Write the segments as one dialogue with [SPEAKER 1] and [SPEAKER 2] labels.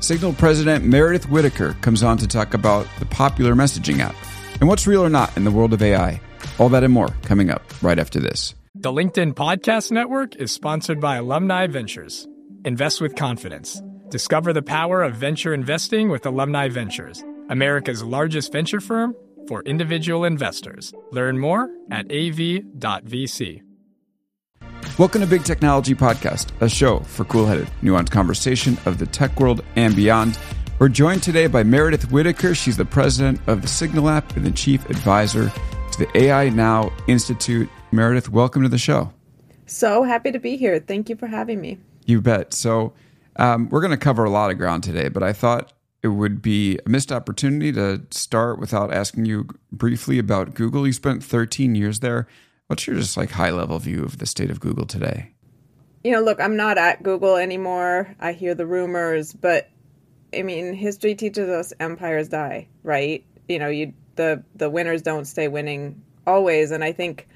[SPEAKER 1] Signal President Meredith Whittaker comes on to talk about the popular messaging app and what's real or not in the world of AI. All that and more coming up right after this.
[SPEAKER 2] The LinkedIn Podcast Network is sponsored by Alumni Ventures. Invest with confidence. Discover the power of venture investing with Alumni Ventures, America's largest venture firm for individual investors. Learn more at av.vc.
[SPEAKER 1] Welcome to Big Technology Podcast, a show for cool-headed, nuanced conversation of the tech world and beyond. We're joined today by Meredith Whittaker. She's the president of the Signal app and the chief advisor to the AI Now Institute. Meredith, welcome to the show.
[SPEAKER 3] So happy to be here. Thank you for having me.
[SPEAKER 1] You bet. So we're going to cover a lot of ground today, but I thought it would be a missed opportunity to start without asking you briefly about Google. You spent 13 years there. What's your just like high-level view of the state of Google today?
[SPEAKER 3] Look, I'm not at Google anymore. I hear the rumors, but I mean, history teaches us empires die, right? The winners don't stay winning always. And I think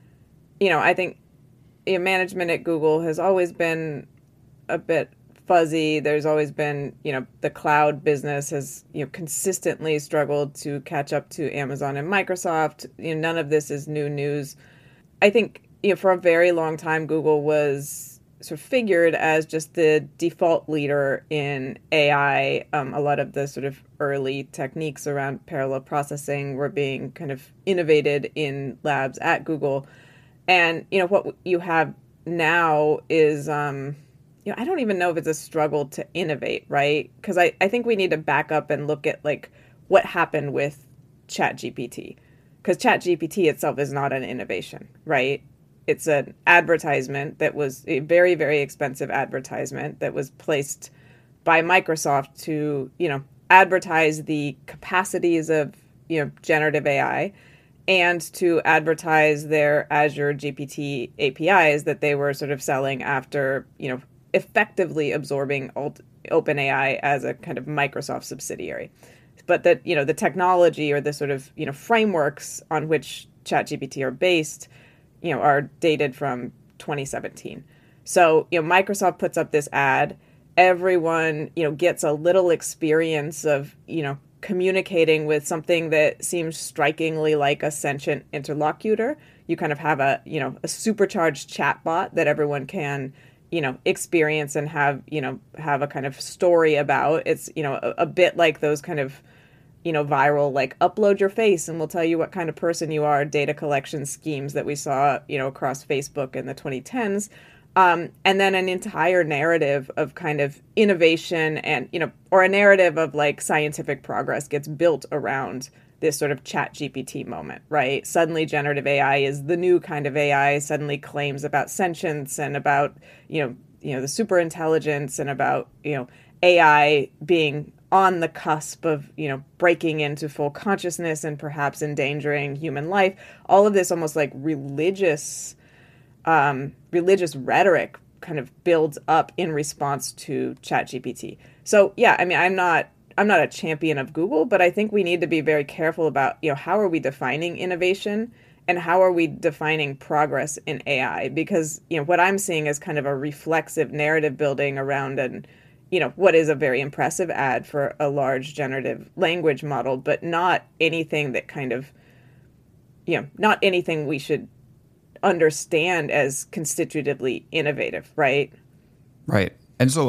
[SPEAKER 3] management at Google has always been a bit fuzzy. There's always been, the cloud business has, consistently struggled to catch up to Amazon and Microsoft. None of this is new news. I think, for a very long time, Google was sort of figured as just the default leader in AI. A lot of the sort of early techniques around parallel processing were being kind of innovated in labs at Google. And, what you have now is, I don't even know if it's a struggle to innovate, right? Because I think we need to back up and look at like what happened with ChatGPT. Because ChatGPT itself is not an innovation, right? It's an advertisement that was a very, very expensive advertisement that was placed by Microsoft to, advertise the capacities of, generative AI and to advertise their Azure GPT APIs that they were sort of selling after, effectively absorbing OpenAI as a kind of Microsoft subsidiary. But that, the technology or the sort of, frameworks on which ChatGPT are based, are dated from 2017. So, Microsoft puts up this ad. Everyone, gets a little experience of, communicating with something that seems strikingly like a sentient interlocutor. You kind of have a supercharged chatbot that everyone can, experience and have a kind of story about. It's, a bit like those kind of, viral, like upload your face and we'll tell you what kind of person you are, data collection schemes that we saw, across Facebook in the 2010s. And then an entire narrative of kind of innovation and, or a narrative of like scientific progress gets built around this sort of ChatGPT moment, right? Suddenly generative AI is the new kind of AI, suddenly claims about sentience and about, the super intelligence and about, AI being on the cusp of, breaking into full consciousness and perhaps endangering human life. All of this almost like religious rhetoric kind of builds up in response to ChatGPT. So yeah, I mean, I'm not a champion of Google, but I think we need to be very careful about, how are we defining innovation and how are we defining progress in AI? Because, what I'm seeing is kind of a reflexive narrative building around what is a very impressive ad for a large generative language model, but not anything that kind of, not anything we should understand as constitutively innovative, right?
[SPEAKER 1] Right. And so,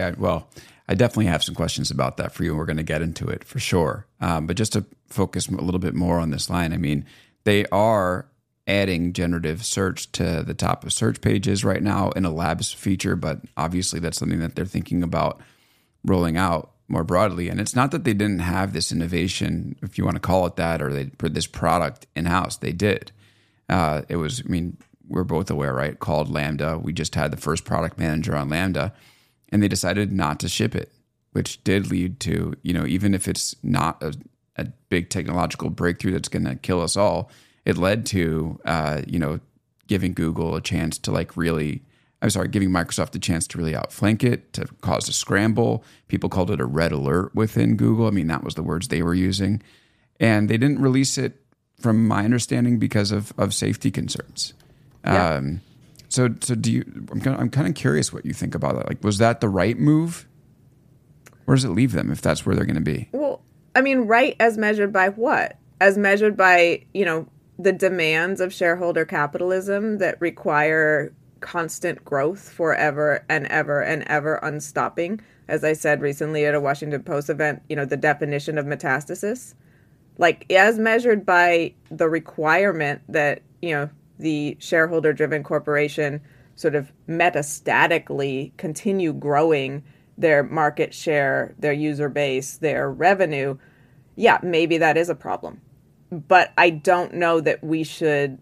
[SPEAKER 1] I definitely have some questions about that for you, and we're going to get into it for sure. But just to focus a little bit more on this line, I mean, they are adding generative search to the top of search pages right now in a labs feature, but obviously that's something that they're thinking about rolling out more broadly. And it's not that they didn't have this innovation, if you want to call it that, or they put this product in-house. They did. It was, we're both aware, right, called Lambda. We just had the first product manager on Lambda, and they decided not to ship it, which did lead to, even if it's not a big technological breakthrough that's going to kill us all, it led to, giving Google a chance to giving Microsoft a chance to really outflank it, to cause a scramble. People called it a red alert within Google. That was the words they were using. And they didn't release it, from my understanding, because of safety concerns. Yeah. I'm kind of curious what you think about that. Like, was that the right move? Where does it leave them if that's where they're going to be?
[SPEAKER 3] Well, I mean, right as measured by what? As measured by, the demands of shareholder capitalism that require constant growth forever and ever and ever unstopping. As I said recently at a Washington Post event, the definition of metastasis. Like, as measured by the requirement that, the shareholder-driven corporation sort of metastatically continue growing their market share, their user base, their revenue, yeah, maybe that is a problem. But I don't know that we should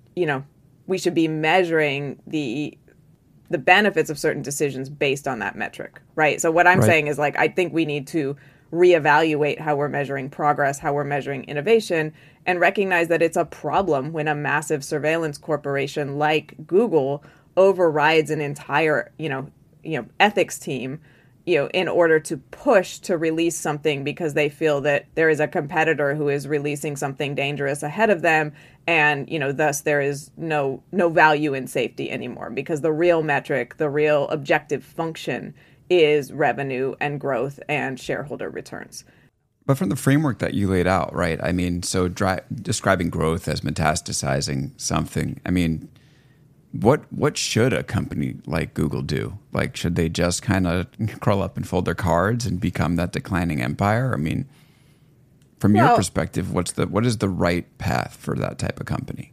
[SPEAKER 3] be measuring the benefits of certain decisions based on that metric, right? So what I'm saying is, like, I think we need to reevaluate how we're measuring progress, how we're measuring innovation, and recognize that it's a problem when a massive surveillance corporation like Google overrides an entire, ethics team, in order to push to release something because they feel that there is a competitor who is releasing something dangerous ahead of them. And, thus there is no value in safety anymore, because the real metric, the real objective function is revenue and growth and shareholder returns.
[SPEAKER 1] But from the framework that you laid out, right? I mean, so describing growth as metastasizing something, I mean, what should a company like Google do? Like, should they just kind of curl up and fold their cards and become that declining empire? I mean, from your perspective, what is the right path for that type of company?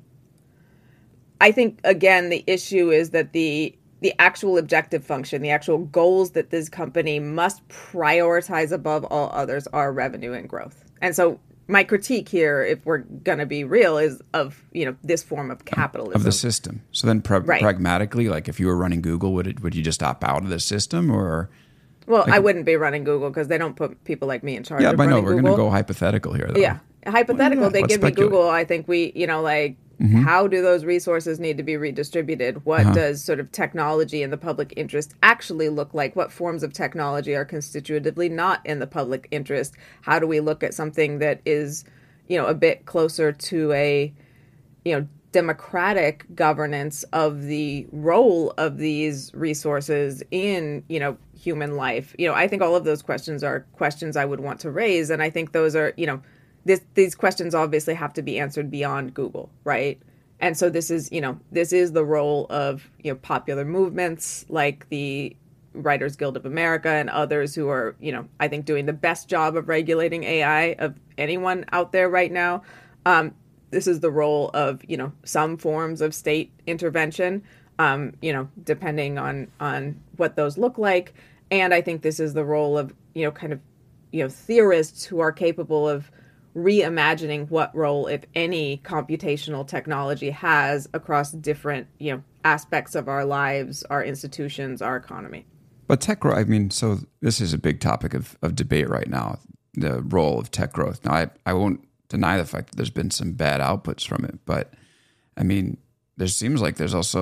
[SPEAKER 3] I think, again, the issue is that the actual objective function, the actual goals that this company must prioritize above all others are revenue and growth. And so my critique here, if we're going to be real, is of, this form of capitalism.
[SPEAKER 1] Of the system. So then pragmatically, like, if you were running Google, would you just opt out of the system, or?
[SPEAKER 3] Well, I wouldn't be running Google because they don't put people like me in charge of running
[SPEAKER 1] Google.
[SPEAKER 3] Yeah, but
[SPEAKER 1] no, we're going to go hypothetical here, though.
[SPEAKER 3] Yeah. Hypothetical, they give
[SPEAKER 1] speculate.
[SPEAKER 3] me Google. I think how do those resources need to be redistributed? What does sort of technology in the public interest actually look like? What forms of technology are constitutively not in the public interest? How do we look at something that is, a bit closer to a, democratic governance of the role of these resources in, human life? I think all of those questions are questions I would want to raise. And I think those are, these questions obviously have to be answered beyond Google, right? And so this is the role of, popular movements like the Writers Guild of America and others who are, I think doing the best job of regulating AI of anyone out there right now. This is the role of, some forms of state intervention, depending on what those look like. And I think this is the role of, theorists who are capable of reimagining what role, if any, computational technology has across different, aspects of our lives, our institutions, our economy.
[SPEAKER 1] But tech growth, I mean, so this is a big topic of debate right now, the role of tech growth. Now, I won't deny the fact that there's been some bad outputs from it, but I mean, it seems like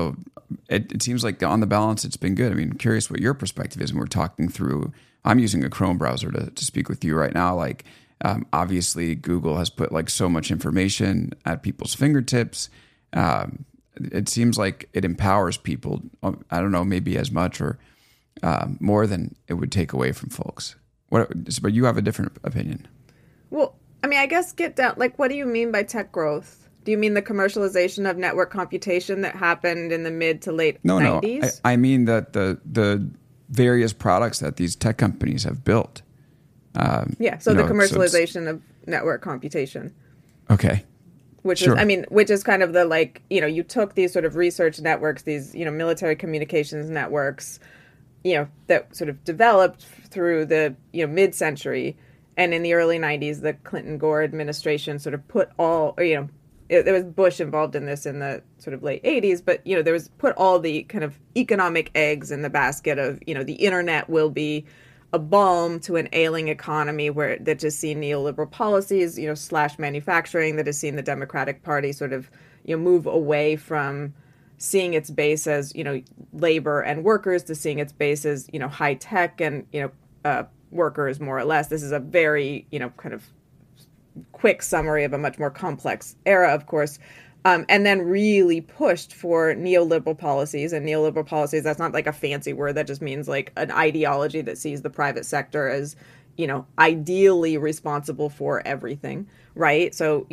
[SPEAKER 1] on the balance, it's been good. I mean, I'm curious what your perspective is when we're talking through. I'm using a Chrome browser to speak with you right now. Like, obviously, Google has put like so much information at people's fingertips. It seems like it empowers people. I don't know, maybe as much or more than it would take away from folks. But you have a different opinion. Well,
[SPEAKER 3] I mean, I guess get down. Like, what do you mean by tech growth? Do you mean the commercialization of network computation that happened in the mid to late 90s?
[SPEAKER 1] No. I mean that the various products that these tech companies have built.
[SPEAKER 3] The commercialization of network computation.
[SPEAKER 1] Okay.
[SPEAKER 3] Which is kind of the, like, you took these sort of research networks, these, military communications networks, that sort of developed through the, mid-century. And in the early 90s, the Clinton-Gore administration sort of put all, there was Bush involved in this in the sort of late 80s, but, there was put all the kind of economic eggs in the basket of, the internet will be a balm to an ailing economy that has seen neoliberal policies, slash manufacturing, that has seen the Democratic Party sort of, move away from seeing its base as, labor and workers to seeing its base as, high tech and, workers, more or less. This is a very, kind of quick summary of a much more complex era, of course. And then really pushed for neoliberal policies. And neoliberal policies, that's not like a fancy word. That just means like an ideology that sees the private sector as, ideally responsible for everything, right? So,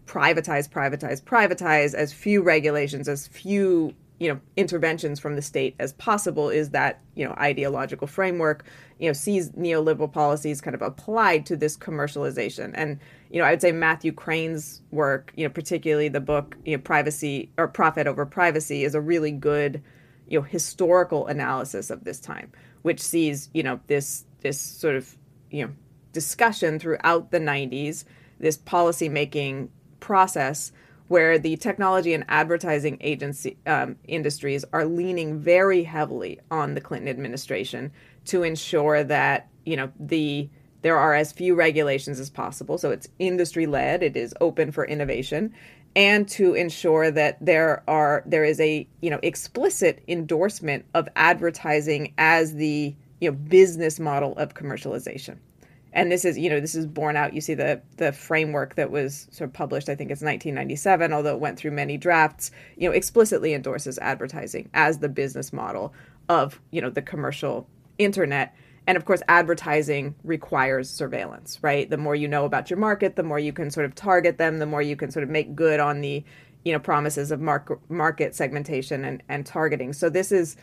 [SPEAKER 3] privatize, as few regulations, as few, interventions from the state as possible is that, ideological framework, sees neoliberal policies kind of applied to this commercialization. And, I would say Matthew Crane's work, particularly the book, Privacy or Profit Over Privacy, is a really good, historical analysis of this time, which sees, this sort of, discussion throughout the 90s, this policymaking process where the technology and advertising agency industries are leaning very heavily on the Clinton administration to ensure that, there are as few regulations as possible. So it's industry-led, it is open for innovation, and to ensure that there is a, explicit endorsement of advertising as the, business model of commercialization. And this is borne out. You see the framework that was sort of published, I think it's 1997, although it went through many drafts, explicitly endorses advertising as the business model of, the commercial internet. And of course, advertising requires surveillance, right? The more you know about your market, the more you can sort of target them, the more you can sort of make good on the, promises of market segmentation and targeting. So this is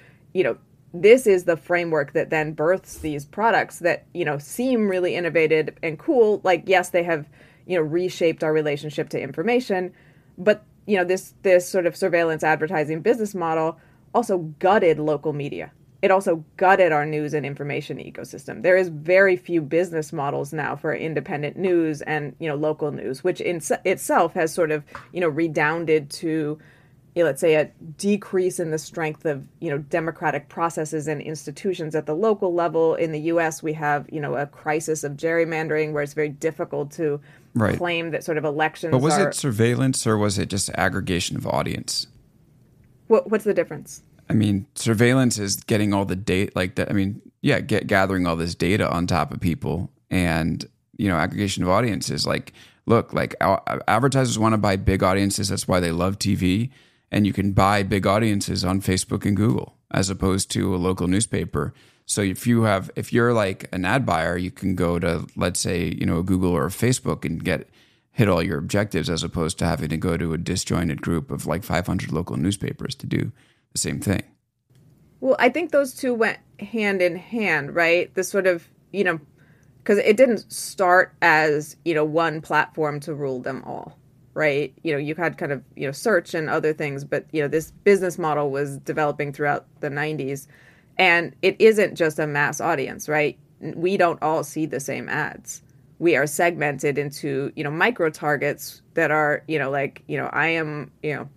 [SPEAKER 3] the framework that then births these products that, seem really innovative and cool. Like, yes, they have, reshaped our relationship to information, but, this sort of surveillance advertising business model also gutted local media. It also gutted our news and information ecosystem. There is very few business models now for independent news and, local news, which in itself has sort of, redounded to, let's say, a decrease in the strength of, democratic processes and institutions at the local level. In the U.S., we have, a crisis of gerrymandering where it's very difficult to claim that sort of elections
[SPEAKER 1] But was it surveillance or was it just aggregation of audience?
[SPEAKER 3] What's the difference?
[SPEAKER 1] I mean, surveillance is getting all the data, like that. I mean, gathering all this data on top of people, and aggregation of audience is like, look, like advertisers want to buy big audiences. That's why they love TV, and you can buy big audiences on Facebook and Google as opposed to a local newspaper. So if you're like an ad buyer, you can go to, let's say, a Google or a Facebook and hit all your objectives, as opposed to having to go to a disjointed group of like 500 local newspapers to do the same thing.
[SPEAKER 3] Well, I think those two went hand in hand, right? The sort of, because it didn't start as, one platform to rule them all, right? You had kind of, search and other things, but, this business model was developing throughout the 90s. And it isn't just a mass audience, right? We don't all see the same ads. We are segmented into, micro targets that are, I am,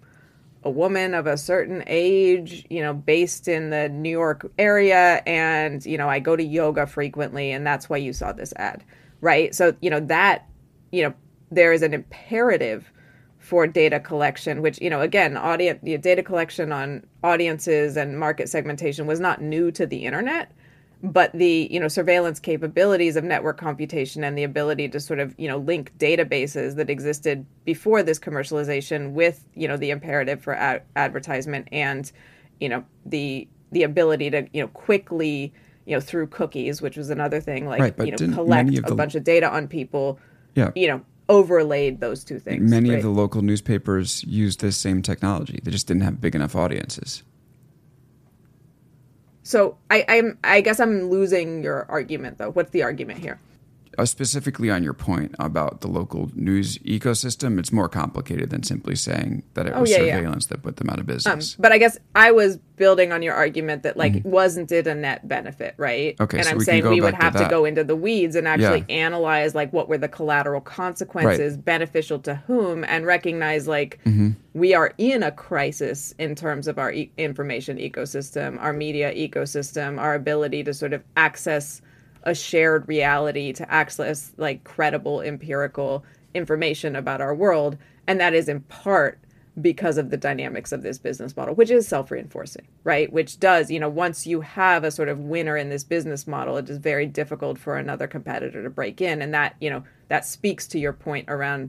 [SPEAKER 3] a woman of a certain age, based in the New York area, and, I go to yoga frequently, and that's why you saw this ad, right? So, there is an imperative for data collection, which, again, data collection on audiences and market segmentation was not new to the internet, but the, surveillance capabilities of network computation and the ability to sort of, link databases that existed before this commercialization with, the imperative for advertisement and, the ability to, quickly, through cookies, which was another thing, like, collect a bunch of data on people, overlaid those two things.
[SPEAKER 1] Many of the local newspapers used this same technology. They just didn't have big enough audiences.
[SPEAKER 3] So I guess I'm losing your argument, though. What's the argument here?
[SPEAKER 1] Specifically on your point about the local news ecosystem, it's more complicated than simply saying that it was surveillance that put them out of business.
[SPEAKER 3] But I guess I was building on your argument that, like, wasn't it a net benefit, right?
[SPEAKER 1] Okay,
[SPEAKER 3] and
[SPEAKER 1] so
[SPEAKER 3] I'm
[SPEAKER 1] we
[SPEAKER 3] saying
[SPEAKER 1] can go
[SPEAKER 3] we would
[SPEAKER 1] back
[SPEAKER 3] have
[SPEAKER 1] to
[SPEAKER 3] to go into the weeds and actually analyze, like, what were the collateral consequences, beneficial to whom, and recognize, like, we are in a crisis in terms of our information ecosystem, our media ecosystem, our ability to sort of access a shared reality, to access like credible empirical information about our world. And that is in part because of the dynamics of this business model, which is self-reinforcing, right? Which does, once you have a sort of winner in this business model, it is very difficult for another competitor to break in. And that, that speaks to your point around,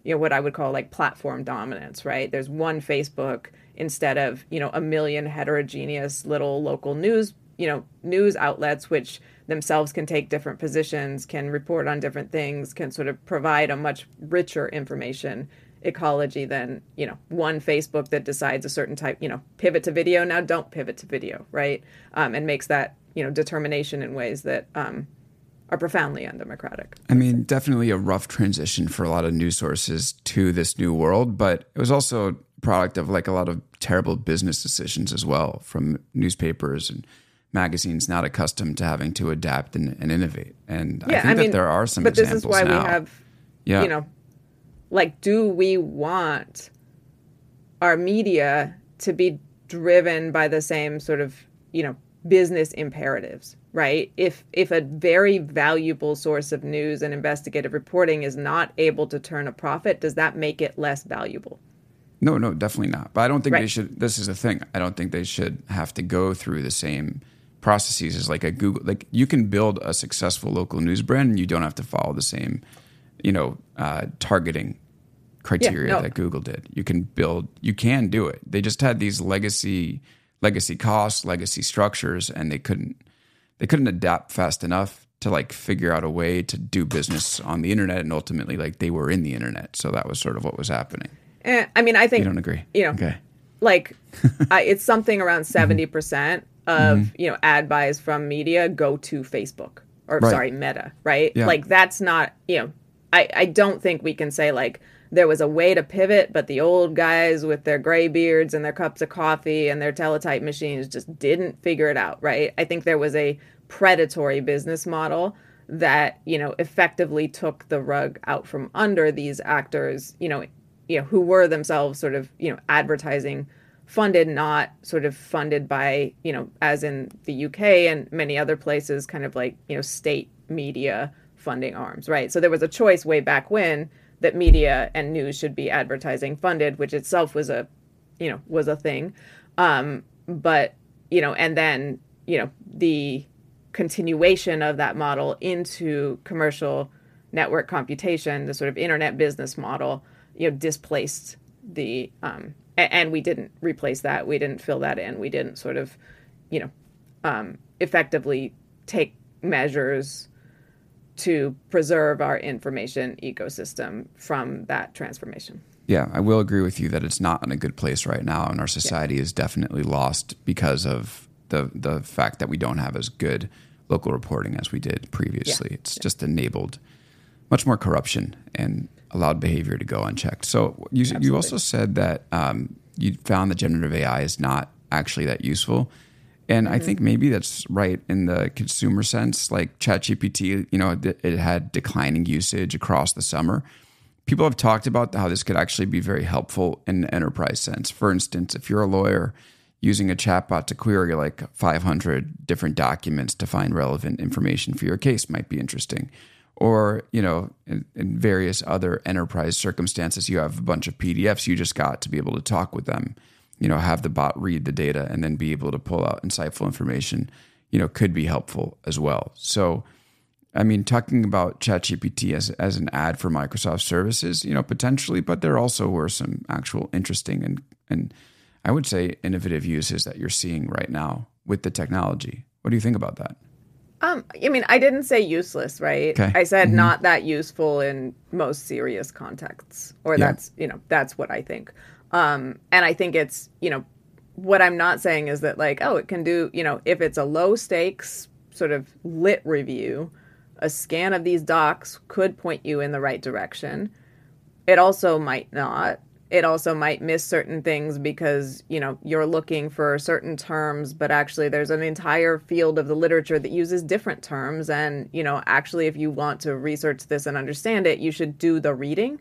[SPEAKER 3] what I would call like platform dominance, right? There's one Facebook instead of, a million heterogeneous little local news outlets, which themselves can take different positions, can report on different things, can sort of provide a much richer information ecology than, one Facebook that decides a certain type, pivot to video, now don't pivot to video, right? And makes that, determination in ways that are profoundly undemocratic.
[SPEAKER 1] I mean, definitely a rough transition for a lot of news sources to this new world, but it was also a product of like a lot of terrible business decisions as well from newspapers and magazines not accustomed to having to adapt and innovate. And I think that there are some examples now.
[SPEAKER 3] But this is why we have, like, do we want our media to be driven by the same sort of, business imperatives, right? If a very valuable source of news and investigative reporting is not able to turn a profit, does that make it less valuable?
[SPEAKER 1] No, definitely not. But I don't think they should. This is the thing. I don't think they should have to go through the same processes as like a Google. Like, you can build a successful local news brand and you don't have to follow the same, targeting criteria that Google did. You can do it. They just had these legacy costs, legacy structures, and they couldn't adapt fast enough to like figure out a way to do business on the internet, and ultimately like they were in the internet. So that was sort of what was happening.
[SPEAKER 3] I mean, I think
[SPEAKER 1] you don't agree. Okay.
[SPEAKER 3] Like it's something around 70% of, ad buys from media go to Facebook or Meta, right? Yeah. Like that's not, I don't think we can say like there was a way to pivot, but the old guys with their gray beards and their cups of coffee and their teletype machines just didn't figure it out, right? I think there was a predatory business model that, effectively took the rug out from under these actors, who were themselves sort of, advertising funded, not sort of funded by, as in the UK and many other places, kind of like, state media funding arms, right? So there was a choice way back when that media and news should be advertising funded, which itself was a thing. But, and then, the continuation of that model into commercial network computation, the sort of internet business model, displaced the, and we didn't replace that. We didn't fill that in. We didn't sort of, effectively take measures to preserve our information ecosystem from that transformation.
[SPEAKER 1] Yeah, I will agree with you that it's not in a good place right now, and our society is definitely lost because of the fact that we don't have as good local reporting as we did previously. Yeah. It's just enabled much more corruption and allowed behavior to go unchecked. So you also said that you found that generative AI is not actually that useful. And I think maybe that's right in the consumer sense. Like ChatGPT, it had declining usage across the summer. People have talked about how this could actually be very helpful in the enterprise sense. For instance, if you're a lawyer using a chatbot to query like 500 different documents to find relevant information for your case might be interesting. Or, in various other enterprise circumstances, you have a bunch of PDFs you just got to be able to talk with them. Have the bot read the data and then be able to pull out insightful information, could be helpful as well. So, I mean, talking about ChatGPT as an ad for Microsoft services, potentially, but there also were some actual interesting and I would say innovative uses that you're seeing right now with the technology. What do you think about that?
[SPEAKER 3] I mean, I didn't say useless, right? Okay. I said not that useful in most serious contexts, or that's what I think. And I think it's, what I'm not saying is that like, it can do, if it's a low stakes sort of lit review, a scan of these docs could point you in the right direction. It also might not. It also might miss certain things because, you're looking for certain terms, but actually there's an entire field of the literature that uses different terms. And, actually, if you want to research this and understand it, you should do the reading,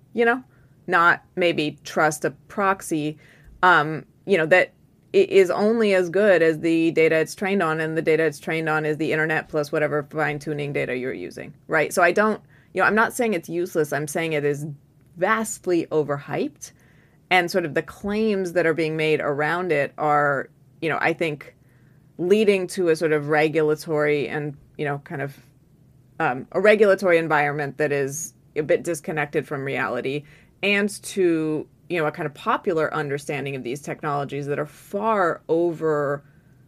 [SPEAKER 3] not maybe trust a proxy, that is only as good as the data it's trained on. And the data it's trained on is the internet plus whatever fine-tuning data you're using, right? So I'm not saying it's useless. I'm saying it is vastly overhyped, and sort of the claims that are being made around it are, I think, leading to a sort of regulatory and, kind of a regulatory environment that is, a bit disconnected from reality, and to, a kind of popular understanding of these technologies that are far over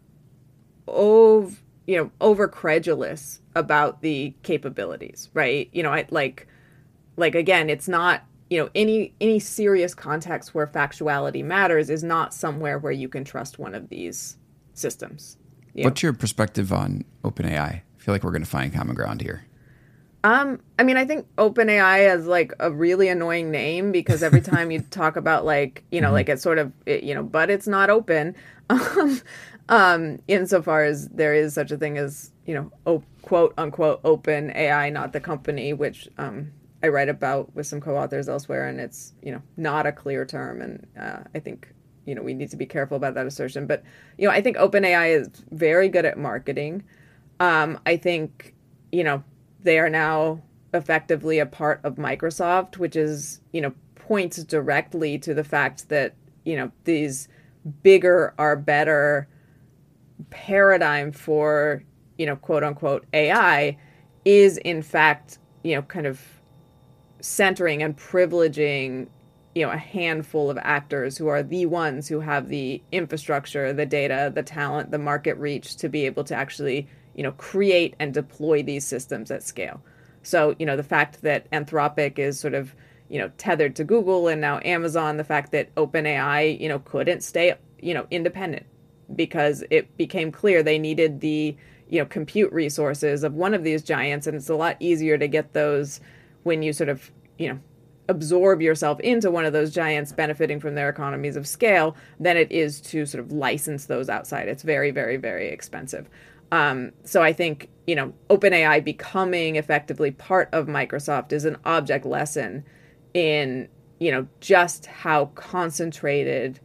[SPEAKER 3] credulous about the capabilities, right? I like again, it's not, any serious context where factuality matters is not somewhere where you can trust one of these systems.
[SPEAKER 1] What's your perspective on OpenAI? I feel like we're going to find common ground here.
[SPEAKER 3] I think OpenAI has like a really annoying name, because every time you talk about like, like it's sort of, but it's not open. Insofar as there is such a thing as, quote unquote open AI, not the company, which I write about with some co-authors elsewhere, and it's, not a clear term. And I think, we need to be careful about that assertion. But, I think OpenAI is very good at marketing. I think, they are now effectively a part of Microsoft, which is, points directly to the fact that, these bigger are better paradigm for, quote unquote AI is in fact, kind of centering and privileging, a handful of actors who are the ones who have the infrastructure, the data, the talent, the market reach to be able to actually, create and deploy these systems at scale. So, the fact that Anthropic is sort of, tethered to Google and now Amazon, the fact that OpenAI, couldn't stay, independent because it became clear they needed the, compute resources of one of these giants. And it's a lot easier to get those when you sort of, absorb yourself into one of those giants benefiting from their economies of scale than it is to sort of license those outside. It's very, very, very expensive. So I think, OpenAI becoming effectively part of Microsoft is an object lesson in, just how concentrated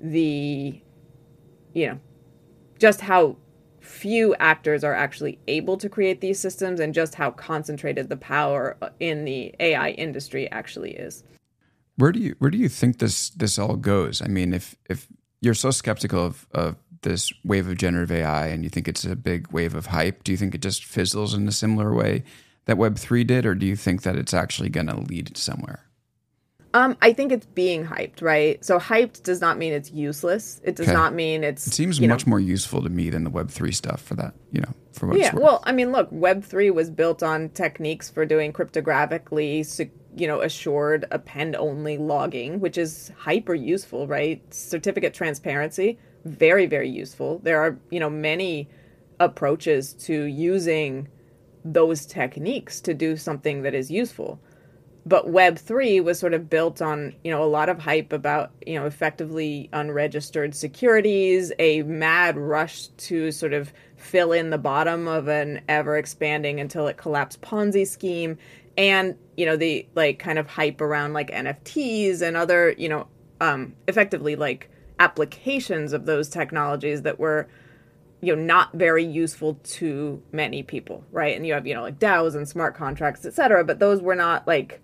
[SPEAKER 3] just how few actors are actually able to create these systems, and just how concentrated the power in the AI industry actually is.
[SPEAKER 1] Where do you think this all goes? I mean, if you're so skeptical of this wave of generative AI and you think it's a big wave of hype, do you think it just fizzles in a similar way that Web3 did, or do you think that it's actually going to lead somewhere?
[SPEAKER 3] I think it's being hyped, right? So hyped does not mean it's useless. It does not mean it's...
[SPEAKER 1] It seems much more useful to me than the Web3 stuff for that, for what it's worth.
[SPEAKER 3] Well, I mean, look, Web3 was built on techniques for doing cryptographically, assured append-only logging, which is hyper useful, right? Certificate transparency, very, very useful. There are, many approaches to using those techniques to do something that is useful. But Web3 was sort of built on, a lot of hype about, effectively unregistered securities, a mad rush to sort of fill in the bottom of an ever-expanding until it collapsed Ponzi scheme, and, the, kind of hype around, NFTs and other, effectively, applications of those technologies that were, not very useful to many people, right? And you have, DAOs and smart contracts, et cetera, but those were not,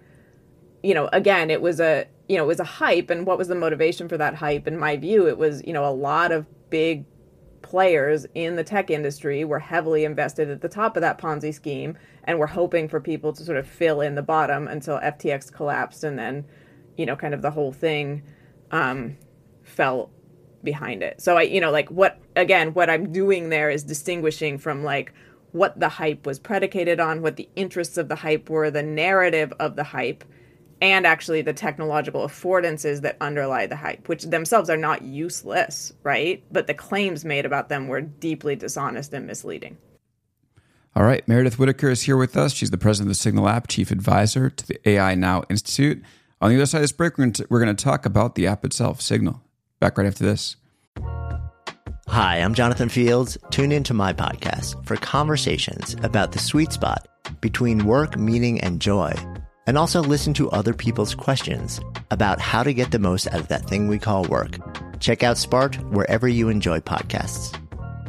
[SPEAKER 3] again, it was a hype. And what was the motivation for that hype? In my view, it was, a lot of big players in the tech industry were heavily invested at the top of that Ponzi scheme and were hoping for people to sort of fill in the bottom until FTX collapsed. And then, kind of the whole thing fell behind it. So what I'm doing there is distinguishing from what the hype was predicated on, what the interests of the hype were, the narrative of the hype, and actually the technological affordances that underlie the hype, which themselves are not useless, right? But the claims made about them were deeply dishonest and misleading.
[SPEAKER 1] All right. Meredith Whittaker is here with us. She's the president of the Signal app, chief advisor to the AI Now Institute. On the other side of this break, we're going to talk about the app itself, Signal. Back right after this.
[SPEAKER 4] Hi, I'm Jonathan Fields. Tune into my podcast for conversations about the sweet spot between work, meaning, and joy. And also listen to other people's questions about how to get the most out of that thing we call work. Check out Sparked wherever you enjoy podcasts.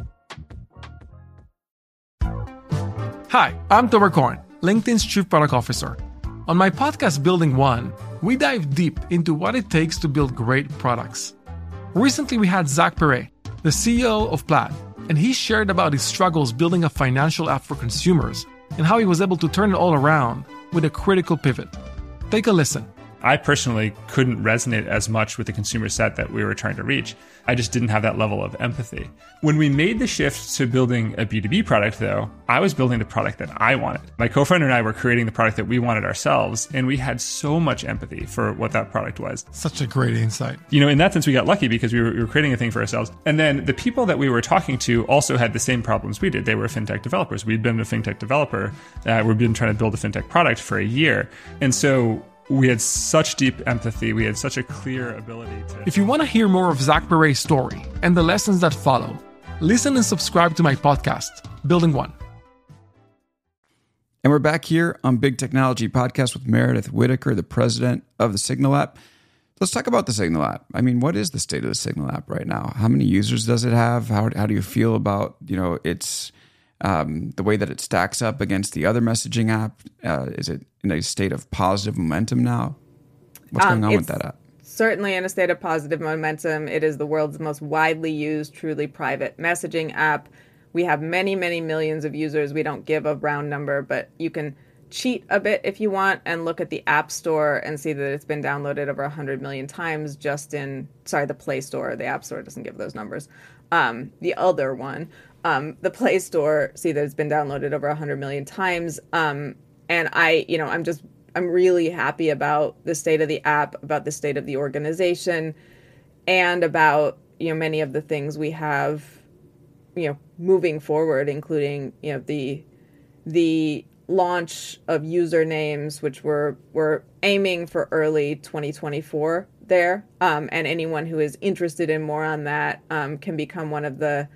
[SPEAKER 5] Hi, I'm Tomer Cohen, LinkedIn's Chief Product Officer. On my podcast, Building One, we dive deep into what it takes to build great products. Recently, we had Zach Perret, the CEO of Plaid, and he shared about his struggles building a financial app for consumers and how he was able to turn it all around with a critical pivot. Take a listen.
[SPEAKER 6] I personally couldn't resonate as much with the consumer set that we were trying to reach. I just didn't have that level of empathy. When we made the shift to building a B2B product, though, I was building the product that I wanted. My co-founder and I were creating the product that we wanted ourselves, and we had so much empathy for what that product was.
[SPEAKER 5] Such a great insight.
[SPEAKER 6] In that sense, we got lucky because we were creating a thing for ourselves. And then the people that we were talking to also had the same problems we did. They were fintech developers. We'd been a fintech developer. We've been trying to build a fintech product for a year. And so we had such deep empathy. We had such a clear ability to...
[SPEAKER 5] If you want to hear more of Zach Perret's story and the lessons that follow, listen and subscribe to my podcast, Building One.
[SPEAKER 1] And we're back here on Big Technology Podcast with Meredith Whittaker, the president of the Signal app. Let's talk about the Signal app. I mean, what is the state of the Signal app right now? How many users does it have? How do you feel about, its the way that it stacks up against the other messaging app? Is it in a state of positive momentum now? What's going on with that app?
[SPEAKER 3] Certainly in a state of positive momentum. It is the world's most widely used, truly private messaging app. We have many, many millions of users. We don't give a round number, but you can cheat a bit if you want and look at the App Store and see that it's been downloaded over 100 million times just in, the Play Store. The App Store doesn't give those numbers. The other one, the Play Store, see that it's been downloaded over 100 million times. And I'm really happy about the state of the app, about the state of the organization, and about, many of the things we have, moving forward, including, the launch of usernames, which we're aiming for early 2024 there. And anyone who is interested in more on that can become one of the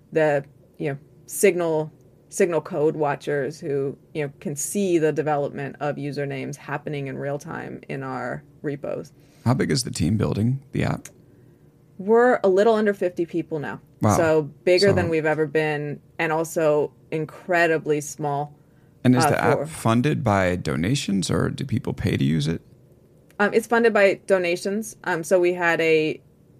[SPEAKER 3] Signal code watchers who can see the development of usernames happening in real time in our repos.
[SPEAKER 1] How big is the team building the app?
[SPEAKER 3] We're a little under 50 people now.
[SPEAKER 1] Wow.
[SPEAKER 3] So bigger than we've ever been, and also incredibly small.
[SPEAKER 1] And is the app funded by donations, or do people pay to use it?
[SPEAKER 3] It's funded by donations. So we had a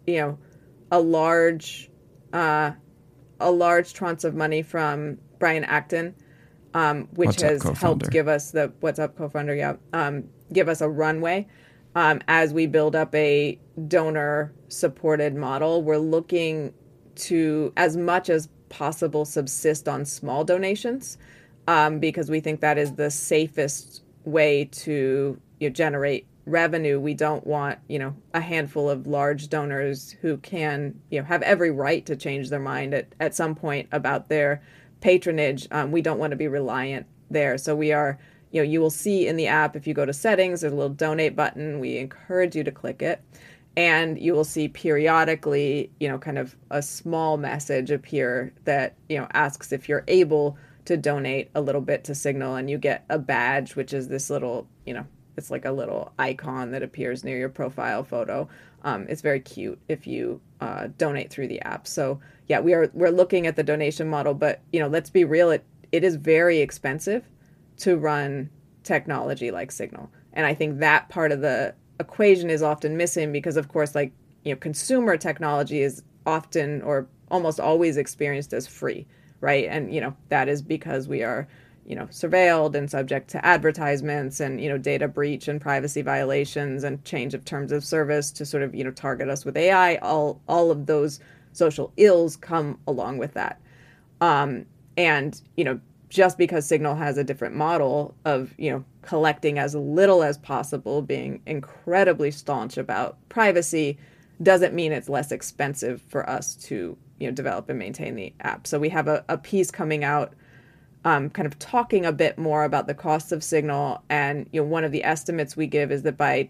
[SPEAKER 3] large tranche of money from Brian Acton, which has helped give us the WhatsApp co-founder, give us a runway. As we build up a donor-supported model, we're looking to, as much as possible, subsist on small donations, because we think that is the safest way to generate revenue. We don't want, a handful of large donors who can, have every right to change their mind at some point about their patronage. We don't want to be reliant there. So we are, you will see in the app, if you go to settings, there's a little donate button. We encourage you to click it. And you will see periodically, kind of a small message appear that, asks if you're able to donate a little bit to Signal, and you get a badge, which is this little, it's like a little icon that appears near your profile photo. It's very cute if you donate through the app. So yeah, we're looking at the donation model, but let's be real, it is very expensive to run technology like Signal. And I think that part of the equation is often missing because, of course, consumer technology is often or almost always experienced as free, right? And, that is because we are, surveilled and subject to advertisements and, data breach and privacy violations and change of terms of service to sort of, target us with AI. All of those social ills come along with that. And, just because Signal has a different model of, collecting as little as possible, being incredibly staunch about privacy, doesn't mean it's less expensive for us to, develop and maintain the app. So we have a piece coming out kind of talking a bit more about the costs of Signal. And, one of the estimates we give is that by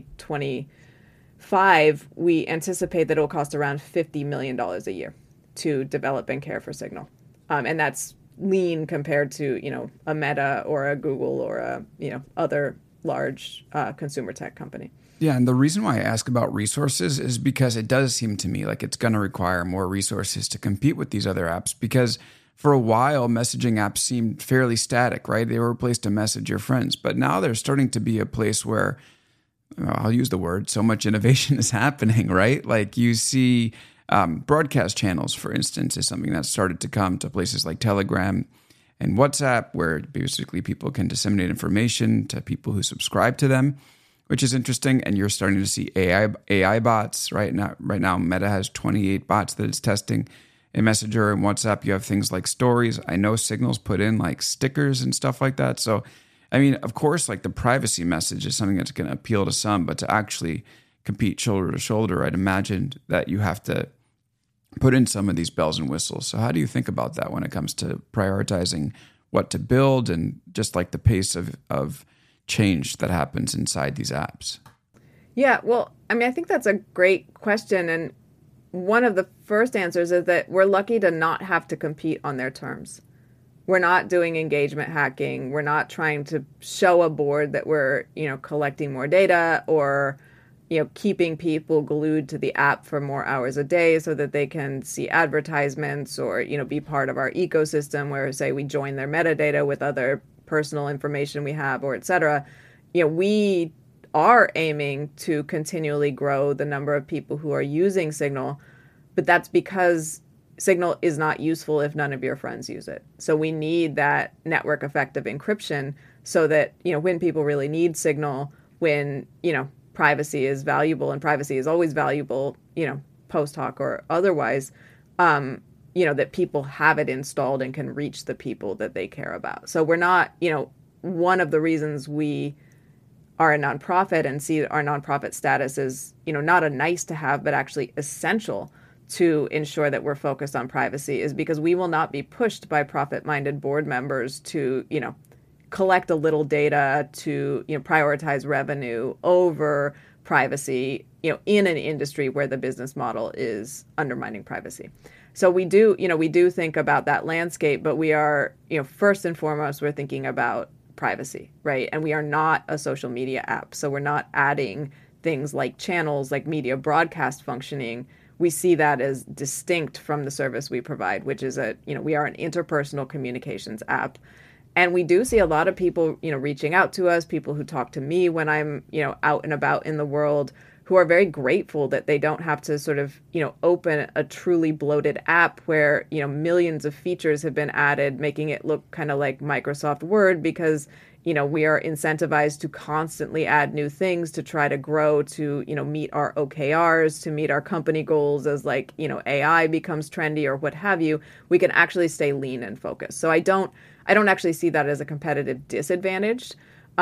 [SPEAKER 3] 2025, we anticipate that it will cost around $50 million a year to develop and care for Signal. And that's lean compared to, a Meta or a Google or a, other large consumer tech company.
[SPEAKER 1] Yeah, and the reason why I ask about resources is because it does seem to me like it's going to require more resources to compete with these other apps, because for a while, messaging apps seemed fairly static, right? They were a place to message your friends, but now they're starting to be a place where, I'll use the word, so much innovation is happening, right? Like you see broadcast channels, for instance, is something that started to come to places like Telegram and WhatsApp, where basically people can disseminate information to people who subscribe to them, which is interesting. And you're starting to see AI bots right now. Right now, Meta has 28 bots that it's testing in Messenger and WhatsApp. You have things like stories. I know Signal's put in like stickers and stuff like that. So, I mean, of course, like the privacy message is something that's going to appeal to some, but to actually compete shoulder to shoulder, I'd imagine that you have to put in some of these bells and whistles. So how do you think about that when it comes to prioritizing what to build and just like the pace of change that happens inside these apps?
[SPEAKER 3] Yeah, well, I mean, I think that's a great question. And one of the first answers is that we're lucky to not have to compete on their terms. We're not doing engagement hacking. We're not trying to show a board that we're, collecting more data or, keeping people glued to the app for more hours a day so that they can see advertisements or, be part of our ecosystem where, say, we join their metadata with other personal information we have or et cetera. We are aiming to continually grow the number of people who are using Signal, but that's because Signal is not useful if none of your friends use it. So we need that network effect of encryption so that, when people really need Signal, when, privacy is valuable, and privacy is always valuable, post hoc or otherwise, that people have it installed and can reach the people that they care about. So we're not, one of the reasons we are a nonprofit and see our nonprofit status as, not a nice to have, but actually essential to ensure that we're focused on privacy is because we will not be pushed by profit-minded board members to, collect a little data to, prioritize revenue over privacy, in an industry where the business model is undermining privacy. So we do think about that landscape, but we are, first and foremost, we're thinking about privacy, right? And we are not a social media app. So we're not adding things like channels, like media broadcast functioning. We see that as distinct from the service we provide, which is we are an interpersonal communications app. And we do see a lot of people, reaching out to us, people who talk to me when I'm, out and about in the world, who are very grateful that they don't have to sort of, open a truly bloated app where, millions of features have been added, making it look kind of like Microsoft Word because, we are incentivized to constantly add new things to try to grow, to, meet our OKRs, to meet our company goals as like, AI becomes trendy or what have you. We can actually stay lean and focused. So I don't actually see that as a competitive disadvantage.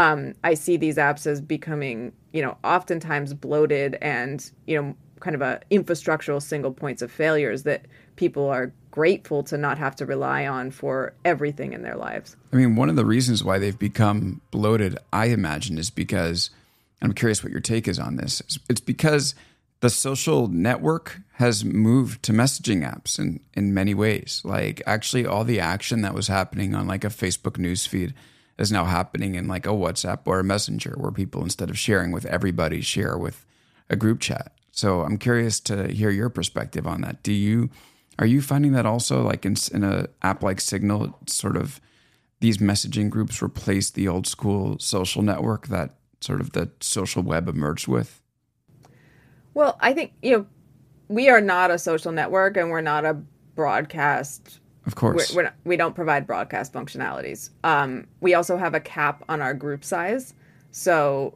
[SPEAKER 3] I see these apps as becoming, oftentimes bloated and, kind of a infrastructural single points of failures that people are grateful to not have to rely on for everything in their lives.
[SPEAKER 1] I mean, one of the reasons why they've become bloated, I imagine, is because, I'm curious what your take is on this, it's because the social network has moved to messaging apps in many ways. Like actually all the action that was happening on like a Facebook newsfeed is now happening in like a WhatsApp or a Messenger where people, instead of sharing with everybody, share with a group chat. So I'm curious to hear your perspective on that. Are you finding that also like in an app like Signal, sort of these messaging groups replace the old school social network that sort of the social web emerged with?
[SPEAKER 3] Well, I think, we are not a social network and we're not a broadcast.
[SPEAKER 1] Of course.
[SPEAKER 3] We don't provide broadcast functionalities. We also have a cap on our group size. So,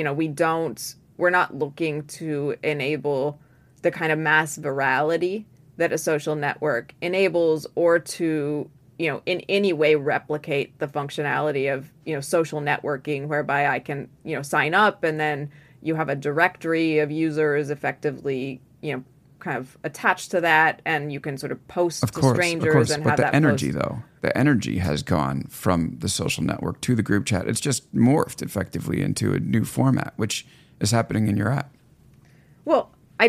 [SPEAKER 3] we're not looking to enable the kind of mass virality that a social network enables or to, in any way replicate the functionality of, social networking whereby I can, sign up and then you have a directory of users effectively, kind of attached to that, and you can sort of post to strangers and have that. But
[SPEAKER 1] the energy, though, the energy has gone from the social network to the group chat. It's just morphed effectively into a new format, which is happening in your app.
[SPEAKER 3] Well, we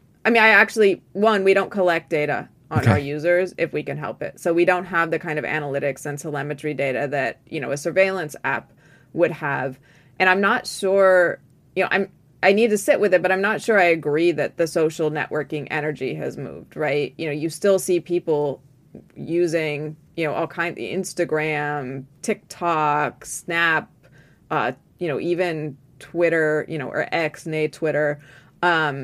[SPEAKER 3] don't collect data on our users if we can help it. So we don't have the kind of analytics and telemetry data that, a surveillance app would have. And I'm not sure, I need to sit with it, but I'm not sure I agree that the social networking energy has moved, right? You still see people using, all kinds of Instagram, TikTok, Snap, even Twitter, or X, nay Twitter,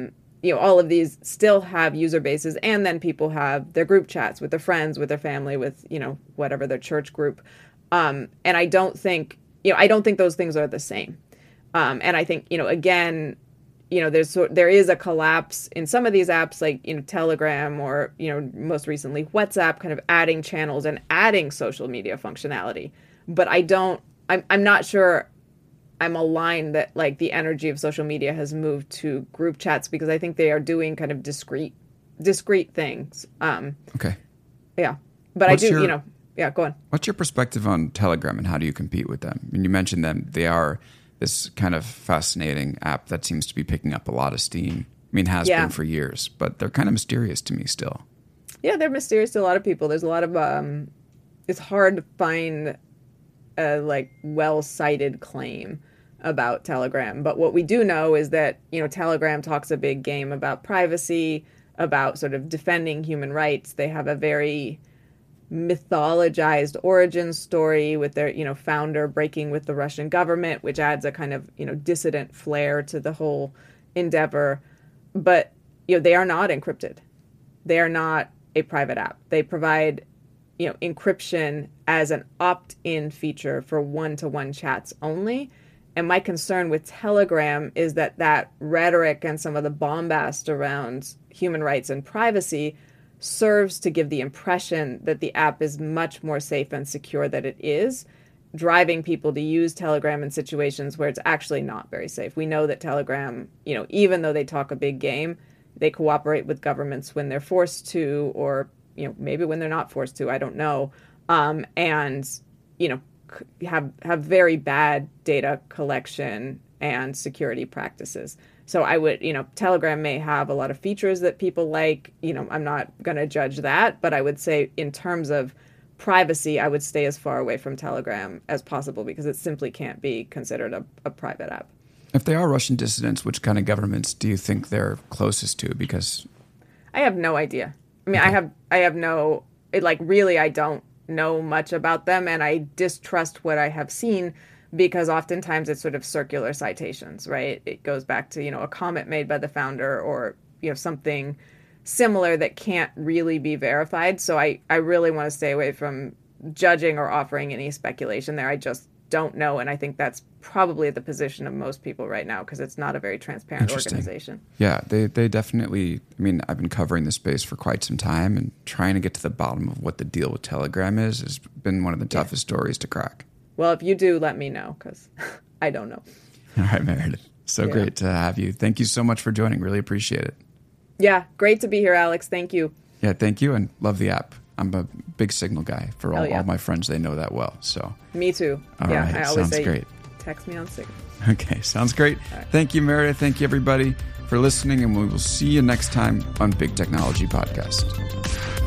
[SPEAKER 3] all of these still have user bases, and then people have their group chats with their friends, with their family, with, whatever their church group. And I don't think those things are the same. And I think, again, there is a collapse in some of these apps, like, Telegram or, most recently WhatsApp, kind of adding channels and adding social media functionality. But I'm not sure I'm aligned that, like, the energy of social media has moved to group chats, because I think they are doing kind of discrete things.
[SPEAKER 1] Okay.
[SPEAKER 3] Yeah. But yeah, go on.
[SPEAKER 1] What's your perspective on Telegram and how do you compete with them? I mean, you mentioned them. They are this kind of fascinating app that seems to be picking up a lot of steam. I mean, has been for years, but they're kind of mysterious to me still. Yeah,
[SPEAKER 3] they're mysterious to a lot of people. There's a lot of, it's hard to find a, like, well-cited claim about Telegram. But what we do know is that, Telegram talks a big game about privacy, about sort of defending human rights. They have a very mythologized origin story with their, founder breaking with the Russian government, which adds a kind of, dissident flair to the whole endeavor. But, they are not encrypted. They are not a private app. They provide, encryption as an opt-in feature for one-to-one chats only. And my concern with Telegram is that rhetoric and some of the bombast around human rights and privacy serves to give the impression that the app is much more safe and secure than it is, driving people to use Telegram in situations where it's actually not very safe. We know that Telegram, even though they talk a big game, they cooperate with governments when they're forced to, or, maybe when they're not forced to, I don't know. And, have very bad data collection and security practices. So I would, Telegram may have a lot of features that people like, I'm not going to judge that, but I would say in terms of privacy, I would stay as far away from Telegram as possible, because it simply can't be considered a private app.
[SPEAKER 1] If they are Russian dissidents, which kind of governments do you think they're closest to? Because
[SPEAKER 3] I have no idea. I mean, okay. I have no, really, I don't know much about them, and I distrust what I have seen, because oftentimes it's sort of circular citations, right? It goes back to, a comment made by the founder, or, something similar that can't really be verified. So I really want to stay away from judging or offering any speculation there. I just don't know. And I think that's probably the position of most people right now, because it's not a very transparent organization.
[SPEAKER 1] Yeah, they definitely, I mean, I've been covering this space for quite some time, and trying to get to the bottom of what the deal with Telegram is has been one of the toughest stories to crack.
[SPEAKER 3] Well, if you do, let me know, because I don't know.
[SPEAKER 1] All right, Meredith. So great to have you. Thank you so much for joining. Really appreciate it.
[SPEAKER 3] Yeah, great to be here, Alex. Thank you.
[SPEAKER 1] Yeah, thank you, and love the app. I'm a big Signal guy. For all my friends, they know that well. So
[SPEAKER 3] me too.
[SPEAKER 1] All right,
[SPEAKER 3] I always say,
[SPEAKER 1] great.
[SPEAKER 3] Text me on Signal.
[SPEAKER 1] Okay, sounds great.
[SPEAKER 3] Right.
[SPEAKER 1] Thank you, Meredith. Thank you, everybody, for listening, and we will see you next time on Big Technology Podcast.